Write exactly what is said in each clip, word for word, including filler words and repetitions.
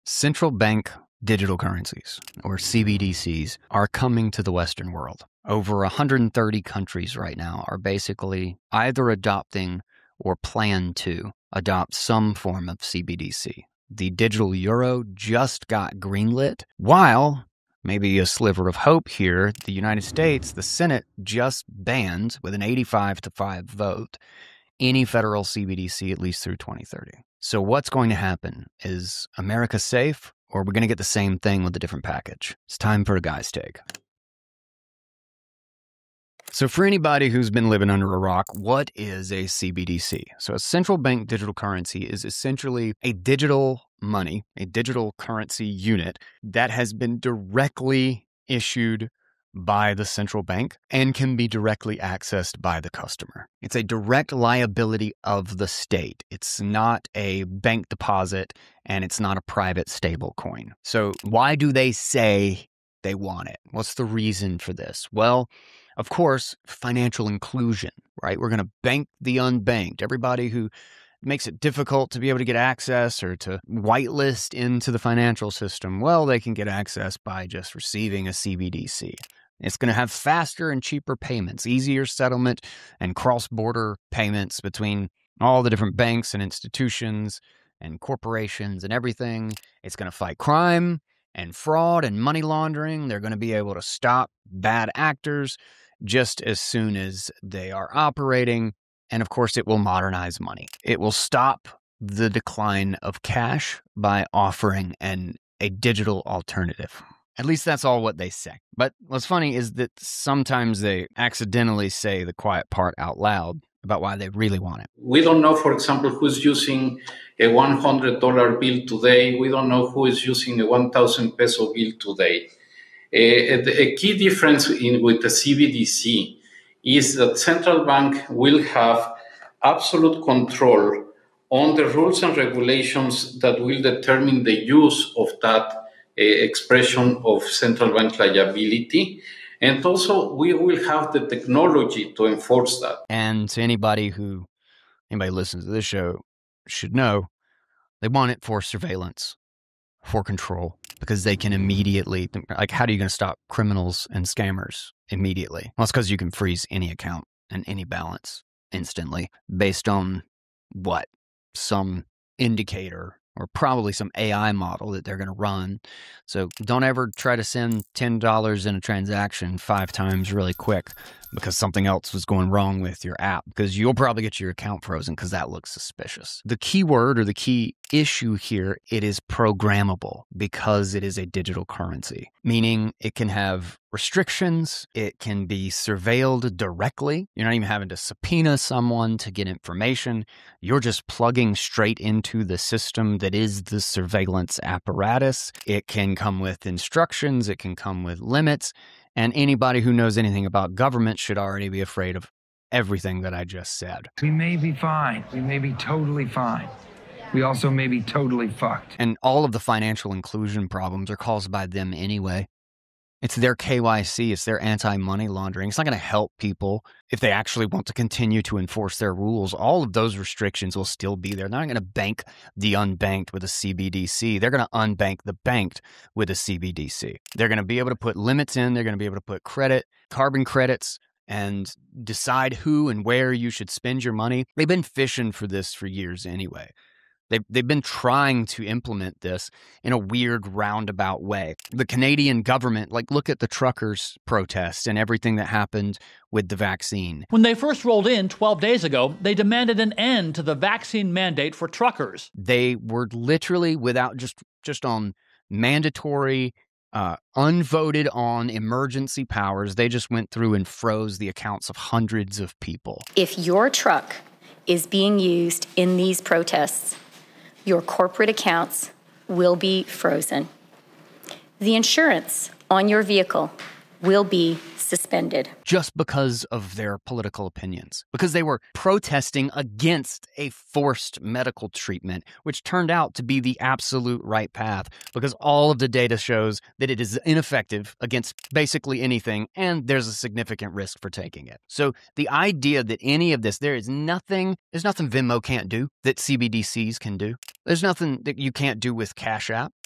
Central bank digital currencies, or C B D Cs, are coming to the Western world. Over one hundred thirty countries right now are basically either adopting or plan to adopt some form of C B D C. The digital euro just got greenlit, while maybe a sliver of hope here, the United States, the Senate just banned, with an eighty-five to five vote, any federal C B D C at least through twenty thirty. So what's going to happen? Is America safe, or are we going to get the same thing with a different package? It's time for a guy's take. So for anybody who's been living under a rock, what is a C B D C? So a central bank digital currency is essentially a digital money, a digital currency unit that has been directly issued by the central bank and can be directly accessed by the customer. It's a direct liability of the state. It's not a bank deposit, and it's not a private stable coin. So why do they say they want it? What's the reason for this? Well, of course, financial inclusion, right? We're going to bank the unbanked. Everybody who makes it difficult to be able to get access or to whitelist into the financial system, well, they can get access by just receiving a C B D C. It's going to have faster and cheaper payments, easier settlement and cross-border payments between all the different banks and institutions and corporations and everything. It's going to fight crime and fraud and money laundering. They're going to be able to stop bad actors just as soon as they are operating. And of course, it will modernize money. It will stop the decline of cash by offering an, a digital alternative. At least that's all what they say. But what's funny is that sometimes they accidentally say the quiet part out loud about why they really want it. We don't know, for example, who's using a one hundred dollar bill today. We don't know who is using a one thousand peso bill today. A, a key difference in, with the C B D C is that central bank will have absolute control on the rules and regulations that will determine the use of that uh, expression of central bank liability. And also, we will have the technology to enforce that. And to anybody who, anybody who listens to this show should know, they want it for surveillance, for control, because they can immediately, like, how are you going to stop criminals and scammers immediately? Well, it's because you can freeze any account and any balance instantly based on what? Some indicator or probably some A I model that they're going to run. So don't ever try to send ten dollars in a transaction five times really quick because something else was going wrong with your app, because you'll probably get your account frozen because that looks suspicious. The key word or the key issue here, it is programmable because it is a digital currency, meaning it can have restrictions. It can be surveilled directly. You're not even having to subpoena someone to get information. You're just plugging straight into the system that is the surveillance apparatus. It can come with instructions. It can come with limits. And anybody who knows anything about government should already be afraid of everything that I just said. We may be fine. We may be totally fine. We also may be totally fucked. And all of the financial inclusion problems are caused by them anyway. It's their K Y C. It's their anti-money laundering. It's not going to help people if they actually want to continue to enforce their rules. All of those restrictions will still be there. They're not going to bank the unbanked with a C B D C. They're going to unbank the banked with a C B D C. They're going to be able to put limits in. They're going to be able to put credit, carbon credits, and decide who and where you should spend your money. They've been fishing for this for years anyway. They've, they've been trying to implement this in a weird roundabout way. The Canadian government, like, look at the truckers' protests and everything that happened with the vaccine. When they first rolled in twelve days ago, they demanded an end to the vaccine mandate for truckers. They were literally without just, just on mandatory, uh, unvoted on emergency powers. They just went through and froze the accounts of hundreds of people. If your truck is being used in these protests, your corporate accounts will be frozen. The insurance on your vehicle will be suspended. Just because of their political opinions, because they were protesting against a forced medical treatment, which turned out to be the absolute right path, because all of the data shows that it is ineffective against basically anything, and there's a significant risk for taking it. So the idea that any of this, there is nothing, there's nothing Venmo can't do that C B D Cs can do. There's nothing that you can't do with Cash App.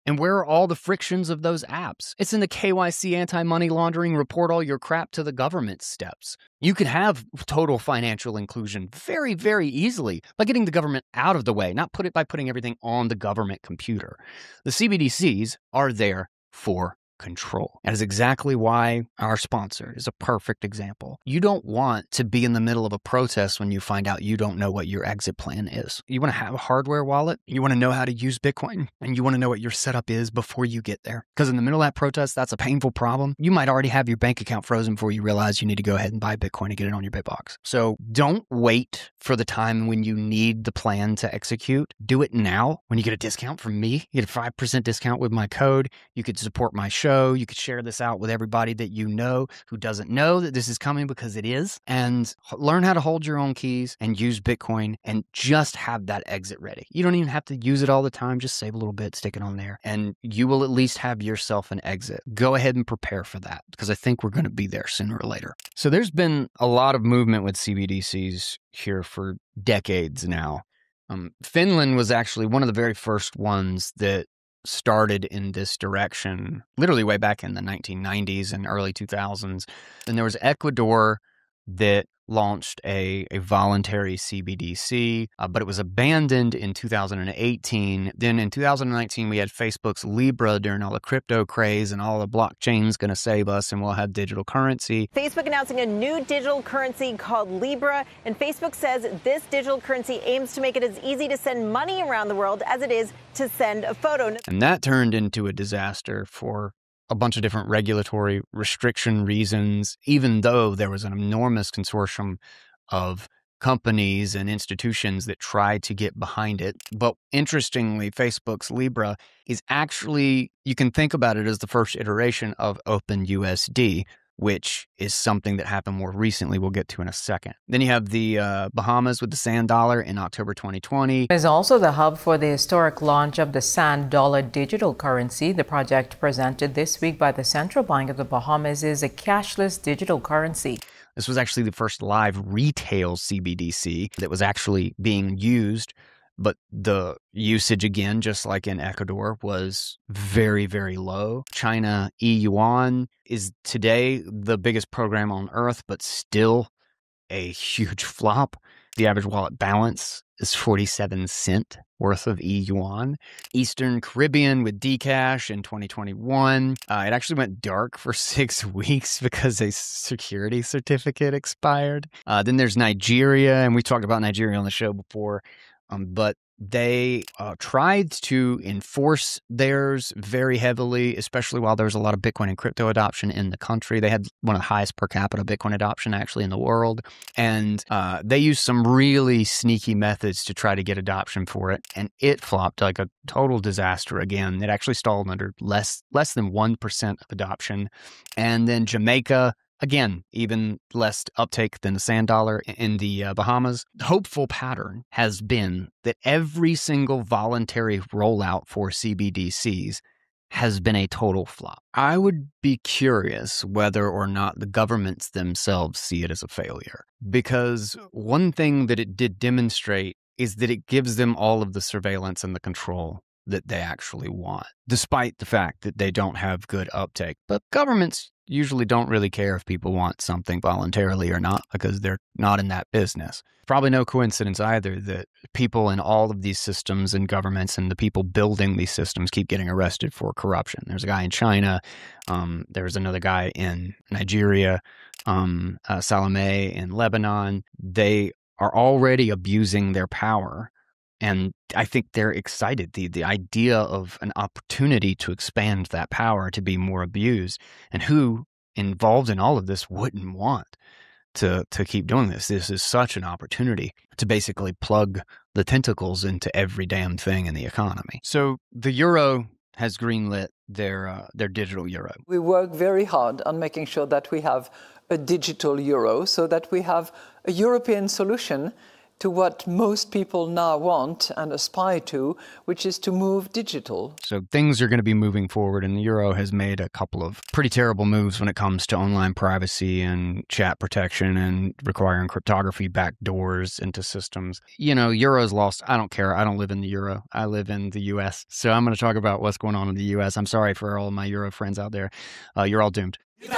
And where are all the frictions of those apps? It's in the K Y C anti-money laundering, report all your crap to the government steps. You can have total financial inclusion very, very easily by getting the government out of the way, not put it by putting everything on the government computer. The C B D Cs are there for control. That is exactly why our sponsor is a perfect example. You don't want to be in the middle of a protest when you find out you don't know what your exit plan is. You want to have a hardware wallet, you want to know how to use Bitcoin, and you want to know what your setup is before you get there. Because in the middle of that protest, that's a painful problem. You might already have your bank account frozen before you realize you need to go ahead and buy Bitcoin and get it on your Bitbox. So don't wait for the time when you need the plan to execute. Do it now. When you get a discount from me, you get a five percent discount with my code. You could support my show. You could share this out with everybody that you know who doesn't know that this is coming, because it is. And learn how to hold your own keys and use Bitcoin and just have that exit ready. You don't even have to use it all the time. Just save a little bit, stick it on there, and you will at least have yourself an exit. Go ahead and prepare for that, because I think we're going to be there sooner or later. So there's been a lot of movement with C B D Cs here for decades now. Um, Finland was actually one of the very first ones that started in this direction, literally way back in the nineteen nineties and early two thousands. And there was Ecuador that launched a, a voluntary C B D C, uh, but it was abandoned in two thousand eighteen. Then in two thousand nineteen, we had Facebook's Libra during all the crypto craze and all the blockchain's going to save us and we'll have digital currency. Facebook announcing a new digital currency called Libra, and Facebook says this digital currency aims to make it as easy to send money around the world as it is to send a photo. And that turned into a disaster for a bunch of different regulatory restriction reasons, even though there was an enormous consortium of companies and institutions that tried to get behind it. But interestingly, Facebook's Libra is actually, you can think about it as the first iteration of OpenUSD, which is something that happened more recently we'll get to in a second. Then you have the uh, Bahamas with the Sand Dollar in October twenty twenty. It is also the hub for the historic launch of the Sand Dollar digital currency. The project presented this week by the Central Bank of the Bahamas is a cashless digital currency. This was actually the first live retail C B D C that was actually being used. But the usage, again, just like in Ecuador, was very, very low. China e-yuan is today the biggest program on earth, but still a huge flop. The average wallet balance is forty-seven cent worth of e-yuan. Eastern Caribbean with Dcash in twenty twenty-one. Uh, it actually went dark for six weeks because a security certificate expired. Uh, then there's Nigeria, and we talked about Nigeria on the show before. Um, but they uh, tried to enforce theirs very heavily, especially while there was a lot of Bitcoin and crypto adoption in the country. They had one of the highest per capita Bitcoin adoption actually in the world. And uh, they used some really sneaky methods to try to get adoption for it. And it flopped like a total disaster again. It actually stalled under less, less than one percent of adoption. And then Jamaica, again, even less uptake than the Sand Dollar in the uh, Bahamas. The hopeful pattern has been that every single voluntary rollout for C B D Cs has been a total flop. I would be curious whether or not the governments themselves see it as a failure, because one thing that it did demonstrate is that it gives them all of the surveillance and the control that they actually want, despite the fact that they don't have good uptake. But governments usually don't really care if people want something voluntarily or not, because they're not in that business. Probably no coincidence either that people in all of these systems and governments and the people building these systems keep getting arrested for corruption. There's a guy in China. Um, there's another guy in Nigeria, um, uh, Salome in Lebanon. They are already abusing their power. And I think they're excited. The the idea of an opportunity to expand that power to be more abused. And who involved in all of this wouldn't want to, to keep doing this? This is such an opportunity to basically plug the tentacles into every damn thing in the economy. So the euro has greenlit their uh, their digital euro. We work very hard on making sure that we have a digital euro so that we have a European solution to what most people now want and aspire to, which is to move digital. So things are going to be moving forward, and the euro has made a couple of pretty terrible moves when it comes to online privacy and chat protection and requiring cryptography backdoors into systems. You know, euro's lost. I don't care. I don't live in the euro. I live in the U S. So I'm going to talk about what's going on in the U S. I'm sorry for all of my euro friends out there. Uh, you're all doomed.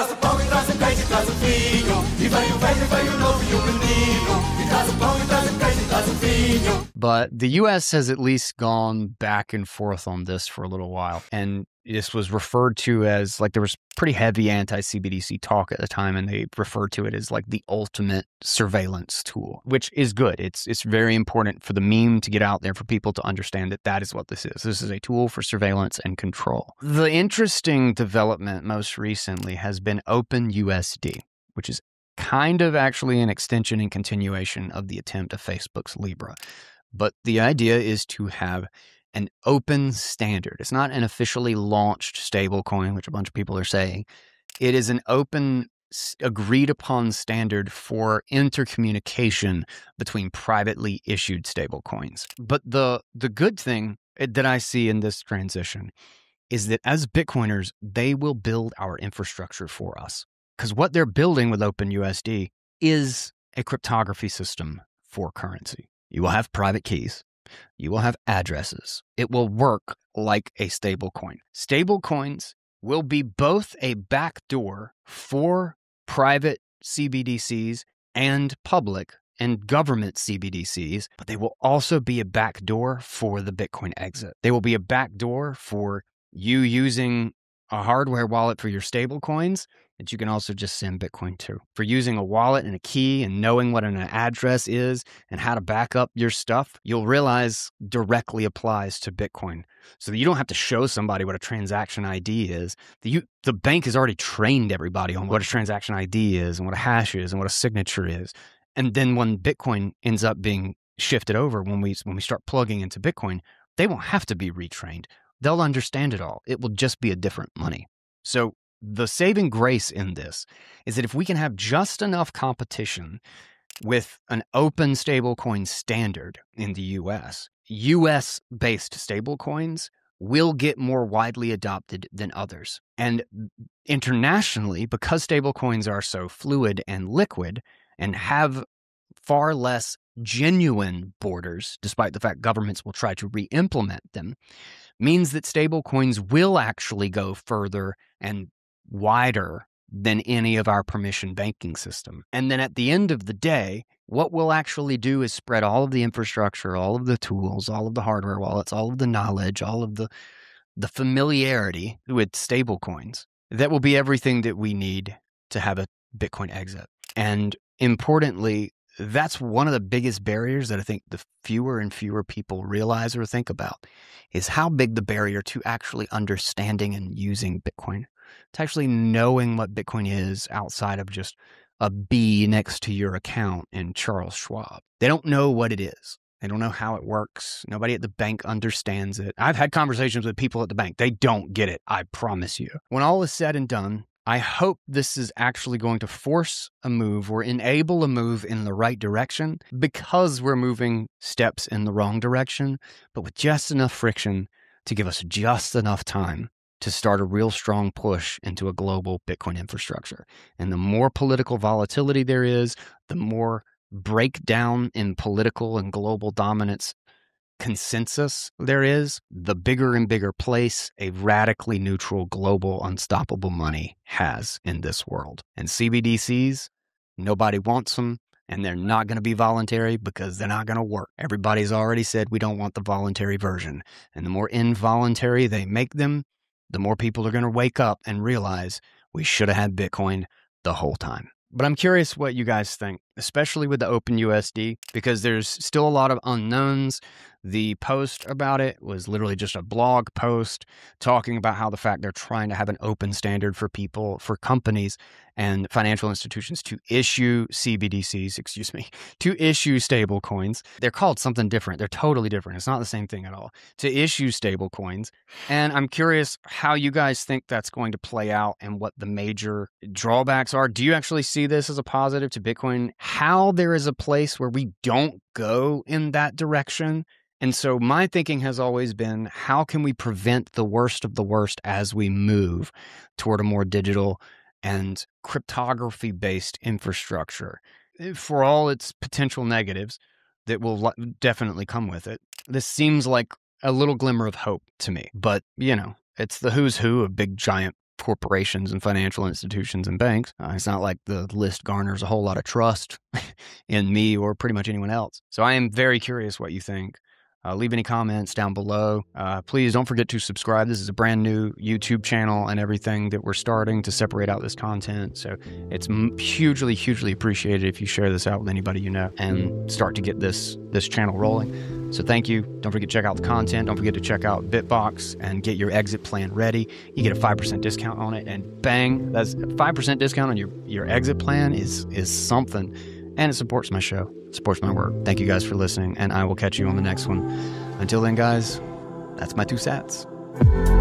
But the U S has at least gone back and forth on this for a little while. And this was referred to as, like, there was pretty heavy anti-C B D C talk at the time, and they referred to it as like the ultimate surveillance tool, which is good. It's it's very important for the meme to get out there for people to understand that that is what this is. This is a tool for surveillance and control. The interesting development most recently has been OpenUSD, which is kind of actually an extension and continuation of the attempt of Facebook's Libra. But the idea is to have an open standard. It's not an officially launched stablecoin, which a bunch of people are saying. It is an open, agreed upon standard for intercommunication between privately issued stablecoins. But the the good thing that I see in this transition is that as Bitcoiners, they will build our infrastructure for us. Because what they're building with OpenUSD is a cryptography system for currency. You will have private keys. You will have addresses. It will work like a stablecoin. Stablecoins will be both a backdoor for private C B D Cs and public and government C B D Cs, but they will also be a backdoor for the Bitcoin exit. They will be a backdoor for you using a hardware wallet for your stablecoins that you can also just send Bitcoin to. For using a wallet and a key and knowing what an address is and how to back up your stuff, you'll realize directly applies to Bitcoin. So that you don't have to show somebody what a transaction I D is. The, you, the bank has already trained everybody on what a transaction I D is and what a hash is and what a signature is. And then when Bitcoin ends up being shifted over, when we when we start plugging into Bitcoin, they won't have to be retrained. They'll understand it all. It will just be a different money. So the saving grace in this is that if we can have just enough competition with an open stablecoin standard in the U S, U S-based stablecoins will get more widely adopted than others. And internationally, because stablecoins are so fluid and liquid and have far less genuine borders, despite the fact governments will try to re-implement them, means that stablecoins will actually go further and wider than any of our permission banking system. And then at the end of the day, what we'll actually do is spread all of the infrastructure, all of the tools, all of the hardware wallets, all of the knowledge, all of the, the familiarity with stablecoins. That will be everything that we need to have a Bitcoin exit. And importantly, that's one of the biggest barriers that I think the fewer and fewer people realize or think about, is how big the barrier to actually understanding and using Bitcoin, to actually knowing what Bitcoin is outside of just a B next to your account in Charles Schwab. They don't know what it is. They don't know how it works. Nobody at the bank understands it. I've had conversations with people at the bank. They don't get it, I promise you. When all is said and done, I hope this is actually going to force a move or enable a move in the right direction, because we're moving steps in the wrong direction, but with just enough friction to give us just enough time to start a real strong push into a global Bitcoin infrastructure. And the more political volatility there is, the more breakdown in political and global dominance consensus there is, the bigger and bigger place a radically neutral, global, unstoppable money has in this world. And C B D Cs, nobody wants them, and they're not going to be voluntary because they're not going to work. Everybody's already said we don't want the voluntary version. And the more involuntary they make them, the more people are going to wake up and realize we should have had Bitcoin the whole time. But I'm curious what you guys think, especially with the OpenUSD, because there's still a lot of unknowns. The post about it was literally just a blog post talking about how the fact they're trying to have an open standard for people, for companies and financial institutions to issue C B D Cs, excuse me, to issue stable coins. They're called something different. They're totally different. It's not the same thing at all. To issue stable coins. And I'm curious how you guys think that's going to play out and what the major drawbacks are. Do you actually see this as a positive to Bitcoin how there is a place where we don't go in that direction. And so my thinking has always been, how can we prevent the worst of the worst as we move toward a more digital and cryptography-based infrastructure? For all its potential negatives that will definitely come with it, this seems like a little glimmer of hope to me. But, you know, it's the who's who of big, giant corporations and financial institutions and banks. Uh, it's not like the list garners a whole lot of trust in me or pretty much anyone else. So I am very curious what you think. Uh, leave any comments down below. Uh, please don't forget to subscribe. This is a brand new YouTube channel and everything that we're starting to separate out this content. So it's m- hugely, hugely appreciated if you share this out with anybody you know and start to get this this channel rolling. So thank you. Don't forget to check out the content. Don't forget to check out BitBox and get your exit plan ready. You get a five percent discount on it, and bang, that's a five percent discount on your, your exit plan is is something. And it supports my show, supports my work. Thank you guys for listening, and I will catch you on the next one. Until then, guys, that's my two sats.